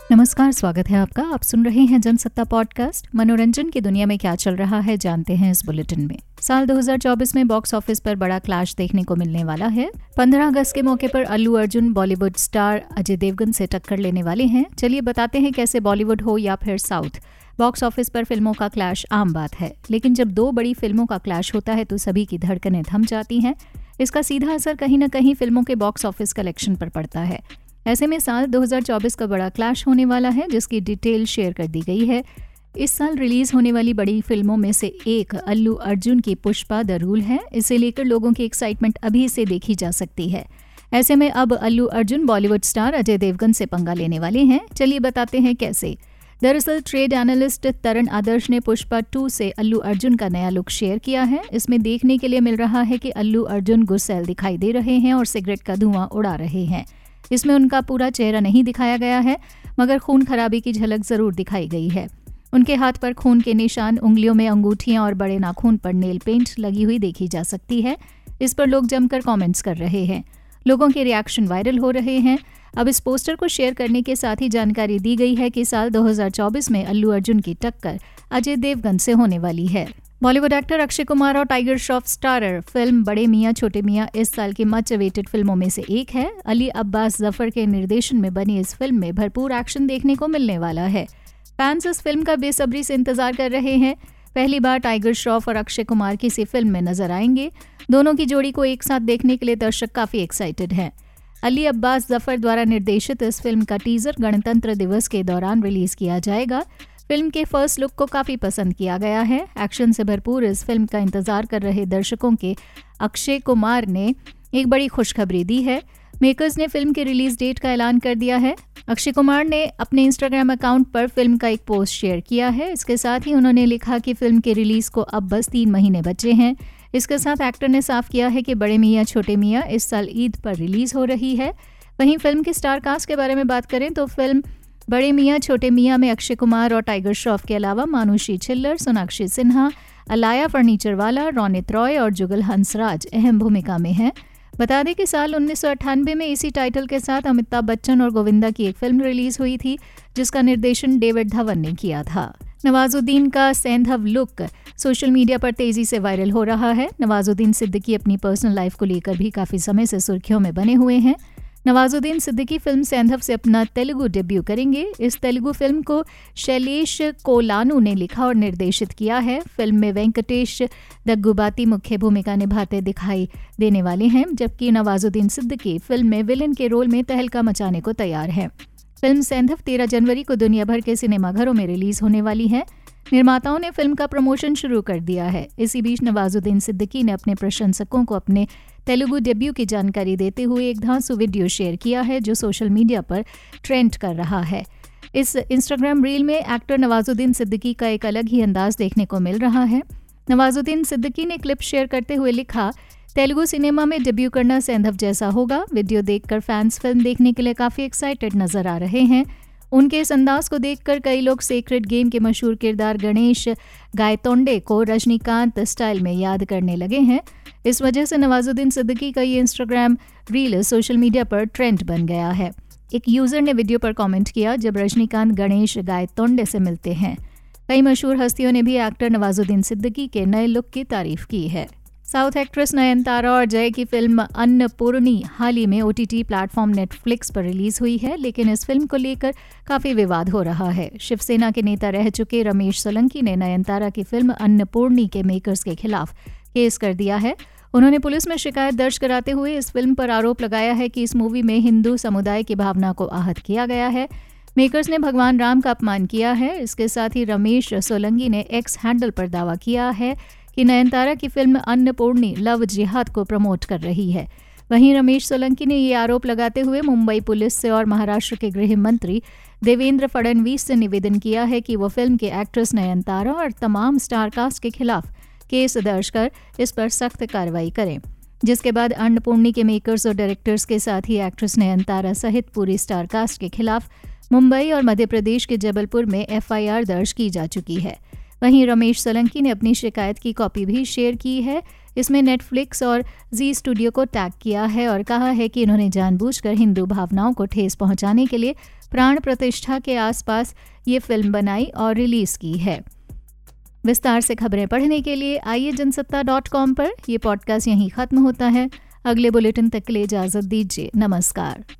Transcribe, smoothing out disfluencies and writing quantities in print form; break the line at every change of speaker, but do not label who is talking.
नमस्कार, स्वागत है आपका। आप सुन रहे हैं जनसत्ता पॉडकास्ट। मनोरंजन की दुनिया में क्या चल रहा है जानते हैं इस बुलेटिन में। साल 2024 में बॉक्स ऑफिस पर बड़ा क्लैश देखने को मिलने वाला है। 15 अगस्त के मौके पर अल्लू अर्जुन बॉलीवुड स्टार अजय देवगन से टक्कर लेने वाले हैं। चलिए बताते हैं कैसे बॉलीवुड हो या फिर साउथ, बॉक्स ऑफिस पर फिल्मों का क्लैश आम बात है, लेकिन जब दो बड़ी फिल्मों का क्लैश होता है तो सभी की धड़कनें थम जाती हैं। इसका सीधा असर कहीं न कहीं फिल्मों के बॉक्स ऑफिस कलेक्शन पर पड़ता है। ऐसे में साल 2024 का बड़ा क्लैश होने वाला है, जिसकी डिटेल शेयर कर दी गई है। इस साल रिलीज होने वाली बड़ी फिल्मों में से एक अल्लू अर्जुन की पुष्पा द रूल है। इसे लेकर लोगों की एक्साइटमेंट अभी से देखी जा सकती है। ऐसे में अब अल्लू अर्जुन बॉलीवुड स्टार अजय देवगन से पंगा लेने वाले हैं। चलिए बताते हैं कैसे। दरअसल ट्रेड एनालिस्ट तरण आदर्श ने पुष्पा 2 से अल्लू अर्जुन का नया लुक शेयर किया है। इसमें देखने के लिए मिल रहा है कि अल्लू अर्जुन गुस्सैल दिखाई दे रहे हैं और सिगरेट का धुआं उड़ा रहे हैं। इसमें उनका पूरा चेहरा नहीं दिखाया गया है, मगर खून खराबी की झलक जरूर दिखाई गई है। उनके हाथ पर खून के निशान, उंगलियों में अंगूठियां और बड़े नाखून पर नेल पेंट लगी हुई देखी जा सकती है। इस पर लोग जमकर कमेंट्स कर रहे हैं। लोगों के रिएक्शन वायरल हो रहे हैं। अब इस पोस्टर को शेयर करने के साथ ही जानकारी दी गई है कि साल 2024 में अल्लू अर्जुन की टक्कर अजय देवगन से होने वाली है। बॉलीवुड एक्टर अक्षय कुमार और टाइगर श्रॉफ स्टारर फिल्म बड़े मियां छोटे मियां इस साल की मच अवेटेड फिल्मों में से एक है। अली अब्बास जफर के निर्देशन में बनी इस फिल्म में भरपूर एक्शन देखने को मिलने वाला है। फैंस इस फिल्म का बेसब्री से इंतजार कर रहे हैं। पहली बार टाइगर श्रॉफ और अक्षय कुमार किसी फिल्म में नजर आएंगे। दोनों की जोड़ी को एक साथ देखने के लिए दर्शक काफी एक्साइटेड हैं। अली अब्बास जफर द्वारा निर्देशित इस फिल्म का टीजर गणतंत्र दिवस के दौरान रिलीज किया जाएगा। फिल्म के फर्स्ट लुक को काफी पसंद किया गया है। एक्शन से भरपूर इस फिल्म का इंतजार कर रहे दर्शकों के अक्षय कुमार ने एक बड़ी खुशखबरी दी है। मेकर्स ने फिल्म के रिलीज डेट का ऐलान कर दिया है। अक्षय कुमार ने अपने इंस्टाग्राम अकाउंट पर फिल्म का एक पोस्ट शेयर किया है। इसके साथ ही उन्होंने लिखा कि फिल्म के रिलीज को अब बस 3 महीने बचे हैं। इसके साथ एक्टर ने साफ किया है कि बड़े मियां छोटे मियां इस साल ईद पर रिलीज हो रही है। वहीं फिल्म के स्टार कास्ट के बारे में बात करें तो फिल्म बड़े मियां छोटे मियां में अक्षय कुमार और टाइगर श्रॉफ के अलावा मानुषी छिल्लर, सोनाक्षी सिन्हा, अलाया फर्नीचरवाला, रोनित रॉय और जुगल हंसराज अहम भूमिका में हैं। बता दें कि साल 1998 में इसी टाइटल के साथ अमिताभ बच्चन और गोविंदा की एक फिल्म रिलीज हुई थी, जिसका निर्देशन डेविड धवन ने किया था। नवाजुद्दीन का सैंधव लुक सोशल मीडिया पर तेजी से वायरल हो रहा है। नवाजुद्दीन सिद्दीकी अपनी पर्सनल लाइफ को लेकर भी काफी समय से सुर्खियों में बने हुए हैं। नवाजुद्दीन सिद्दीकी फिल्म सैंधव से अपना तेलुगु डेब्यू करेंगे। इस तेलुगु फिल्म को शैलेश कोलानू ने लिखा और निर्देशित किया है। फिल्म में वेंकटेश दग्गुबाती मुख्य भूमिका निभाते दिखाई देने वाले हैं, जबकि नवाजुद्दीन सिद्दीकी फिल्म में विलेन के रोल में तहलका मचाने को तैयार है। फिल्म सैंधव 13 जनवरी को दुनिया भर के सिनेमाघरों में रिलीज होने वाली है। निर्माताओं ने फिल्म का प्रमोशन शुरू कर दिया है। इसी बीच नवाजुद्दीन सिद्दीकी ने अपने प्रशंसकों को अपने तेलुगु डेब्यू की जानकारी देते हुए एक धांसू वीडियो शेयर किया है, जो सोशल मीडिया पर ट्रेंड कर रहा है। इस इंस्टाग्राम रील में एक्टर नवाजुद्दीन सिद्दीकी का एक अलग ही अंदाज देखने को मिल रहा है। नवाजुद्दीन सिद्दीकी ने क्लिप शेयर करते हुए लिखा, तेलुगु सिनेमा में डेब्यू करना सैंधव जैसा होगा। वीडियो देखकर फैंस फिल्म देखने के लिए काफी एक्साइटेड नजर आ रहे हैं। उनके इस अंदाज को देखकर कई लोग सेक्रेड गेम के मशहूर किरदार गणेश गायतोंडे को रजनीकांत स्टाइल में याद करने लगे हैं। इस वजह से नवाजुद्दीन सिद्दीकी का ये इंस्टाग्राम रील सोशल मीडिया पर ट्रेंड बन गया है। एक यूजर ने वीडियो पर कमेंट किया जब रजनीकांत गणेश गायतोंडे से मिलते हैं। कई मशहूर हस्तियों ने भी एक्टर नवाजुद्दीन सिद्दीकी के नए लुक की तारीफ की है। साउथ एक्ट्रेस नयनतारा और जय की फिल्म अन्नपूर्णी हाल ही में OTT प्लेटफॉर्म नेटफ्लिक्स पर रिलीज हुई है, लेकिन इस फिल्म को लेकर काफी विवाद हो रहा है। शिवसेना के नेता रह चुके रमेश सोलंकी ने नयनतारा की फिल्म अन्नपूर्णी के मेकर्स के खिलाफ केस कर दिया है। उन्होंने पुलिस में शिकायत दर्ज कराते हुए इस फिल्म पर आरोप लगाया है कि इस मूवी में हिंदू समुदाय की भावना को आहत किया गया है। मेकर्स ने भगवान राम का अपमान किया है। इसके साथ ही रमेश सोलंकी ने एक्स हैंडल पर दावा किया है कि नयनतारा की फिल्म अन्नपूर्णी लव जिहाद को प्रमोट कर रही है। वहीं रमेश सोलंकी ने ये आरोप लगाते हुए मुंबई पुलिस से और महाराष्ट्र के गृह मंत्री देवेंद्र फडणवीस से निवेदन किया है कि वो फिल्म के एक्ट्रेस नयनतारा और तमाम स्टार कास्ट के खिलाफ केस दर्ज कर इस पर सख्त कार्रवाई करें। जिसके बाद अन्नपूर्णी के मेकर्स और डायरेक्टर्स के साथ ही एक्ट्रेस नयनतारा सहित पूरी स्टार कास्ट के खिलाफ मुंबई और मध्य प्रदेश के जबलपुर में FIR दर्ज की जा चुकी है। वहीं रमेश सोलंकी ने अपनी शिकायत की कॉपी भी शेयर की है। इसमें नेटफ्लिक्स और जी स्टूडियो को टैग किया है और कहा है कि इन्होंने जानबूझकर हिंदू भावनाओं को ठेस पहुंचाने के लिए प्राण प्रतिष्ठा के आसपास ये फिल्म बनाई और रिलीज की है। विस्तार से खबरें पढ़ने के लिए आइए जनसत्ता.com पर। यह पॉडकास्ट यहीं खत्म होता है। अगले बुलेटिन तक के लिए इजाजत दीजिए। नमस्कार।